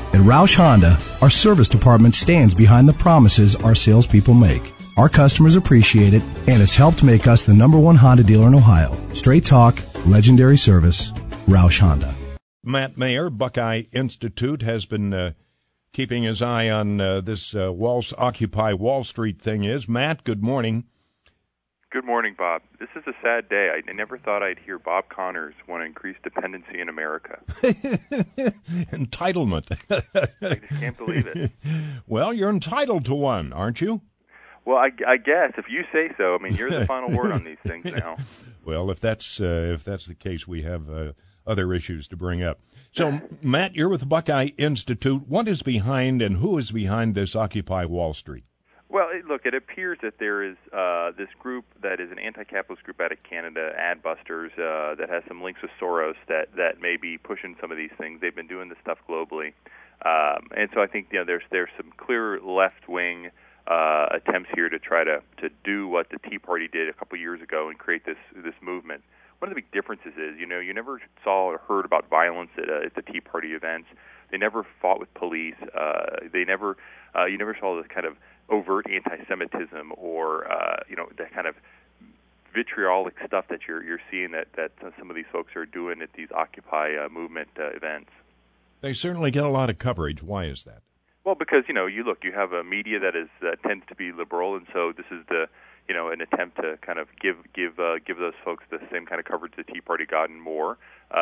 At Roush Honda, our service department stands behind the promises our salespeople make. Our customers appreciate it, and it's helped make us the #1 Honda dealer in Ohio. Straight talk, legendary service, Roush Honda. Matt Mayer, Buckeye Institute, has been keeping his eye on this Occupy Wall Street thing. Matt, good morning. Good morning, Bob. This is a sad day. I never thought I'd hear Bob Connors want to increase dependency in America. Entitlement. I just can't believe it. Well, you're entitled to one, aren't you? Well, I guess if you say so. I mean, you're the final word on these things now. Well, if that's the case, we have other issues to bring up. So, Matt, you're with the Buckeye Institute. What is behind and who is behind this Occupy Wall Street? Well, look, it appears that there is this group that is an anti-capitalist group out of Canada, Adbusters, that has some links with Soros that may be pushing some of these things. They've been doing this stuff globally. And so I think there's some clear left-wing attempts here to try to do what the Tea Party did a couple years ago and create this movement. One of the big differences is, you never saw or heard about violence at the Tea Party events. They never fought with police. You never saw this kind of overt anti-Semitism or that kind of vitriolic stuff that you're seeing that some of these folks are doing at these Occupy movement events. They certainly get a lot of coverage. Why is that? Well, because you have a media that tends to be liberal, and so this is an attempt to kind of give those folks the same kind of coverage the Tea Party got and more.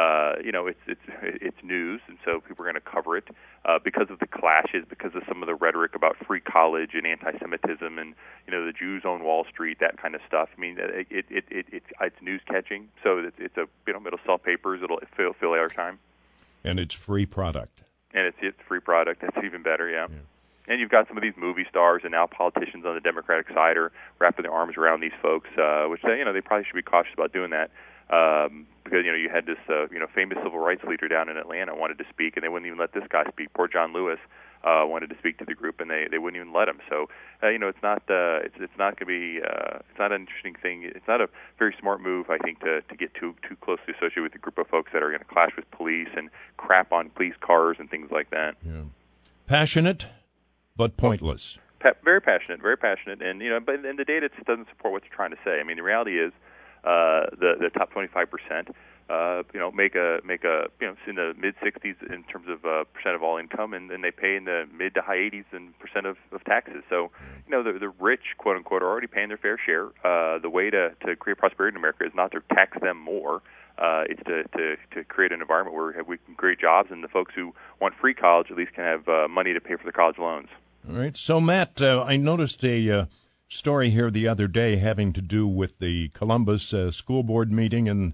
It's news, and so people are going to cover it because of the clashes, because of some of the rhetoric about free college and anti-Semitism, and the Jews own Wall Street, that kind of stuff. I mean, it's news catching, so it'll sell papers, it'll fill airtime, and it's free product. And it's free product. That's even better, yeah. And you've got some of these movie stars and now politicians on the Democratic side are wrapping their arms around these folks, which they probably should be cautious about doing that, because you had this famous civil rights leader down in Atlanta wanted to speak, and they wouldn't even let this guy speak. Poor John Lewis wanted to speak to the group, and they wouldn't even let him. So it's not going to be it's not an interesting thing. It's not a very smart move, I think, to get too closely associated with a group of folks that are going to clash with police and crap on police cars and things like that. Yeah. Passionate, but pointless. Very passionate, and but the data just doesn't support what they're trying to say. I mean, the reality is the top 25%, make a in the mid 60s in terms of percent of all income, and they pay in the mid to high 80s in percent of taxes. So, the rich, quote unquote, are already paying their fair share. The way to create prosperity in America is not to tax them more. It's to create an environment where we can create jobs, and the folks who want free college at least can have money to pay for their college loans. All right. So, Matt, I noticed a story here the other day having to do with the Columbus school board meeting, and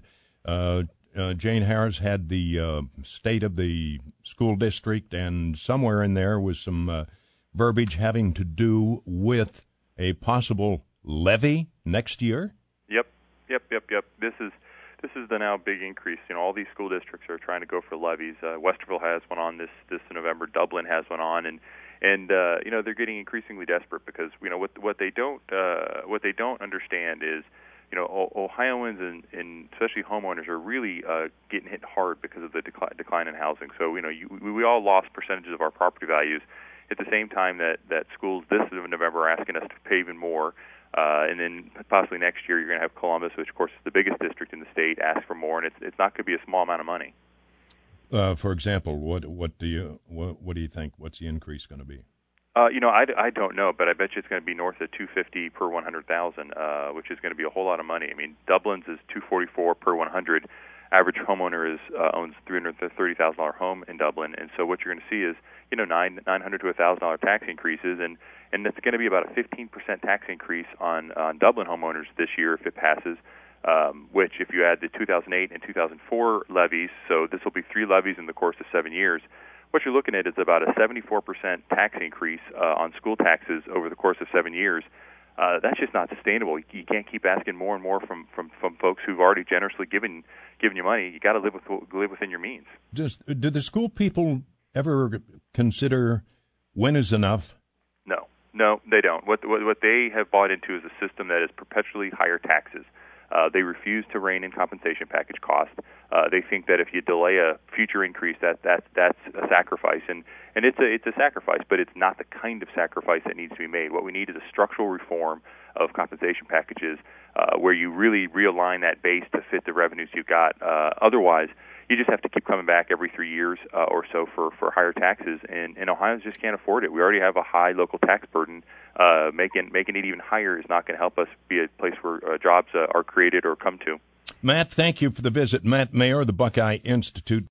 Jane Harris had the state of the school district, and somewhere in there was some verbiage having to do with a possible levy next year. Yep. This is the now big increase. All these school districts are trying to go for levies. Westerville has one on this November. Dublin has one on, and they're getting increasingly desperate because what they don't understand is Ohioans and especially homeowners are really getting hit hard because of the decline in housing. So we all lost percentages of our property values at the same time that schools this November are asking us to pay even more. And then possibly next year you're going to have Columbus, which of course is the biggest district in the state, ask for more, and it's not going to be a small amount of money. For example, what do you think? What's the increase going to be? I don't know, but I bet you it's going to be north of $250 per 100,000, which is going to be a whole lot of money. I mean, Dublin's is $244 per 100. Average homeowner owns $330,000 home in Dublin, and so what you're going to see is $900 to $1,000 tax increases, and it's going to be about a 15% tax increase on Dublin homeowners this year if it passes. Which, if you add the 2008 and 2004 levies, so this will be 3 levies in the course of 7 years, what you're looking at is about a 74% tax increase on school taxes over the course of 7 years. That's just not sustainable. You can't keep asking more and more from folks who've already generously given you money. You got to live within your means. Do the school people ever consider when is enough? No, they don't. What they have bought into is a system that is perpetually higher taxes. They refuse to rein in compensation package costs. They think that if you delay a future increase, that's a sacrifice, and it's a sacrifice, but it's not the kind of sacrifice that needs to be made. What we need is a structural reform of compensation packages where you really realign that base to fit the revenues you got. Otherwise, you just have to keep coming back every 3 years or so for higher taxes, and Ohio just can't afford it. We already have a high local tax burden. Making it even higher is not going to help us be a place where jobs are created or come to. Matt, thank you for the visit. Matt Mayer of the Buckeye Institute.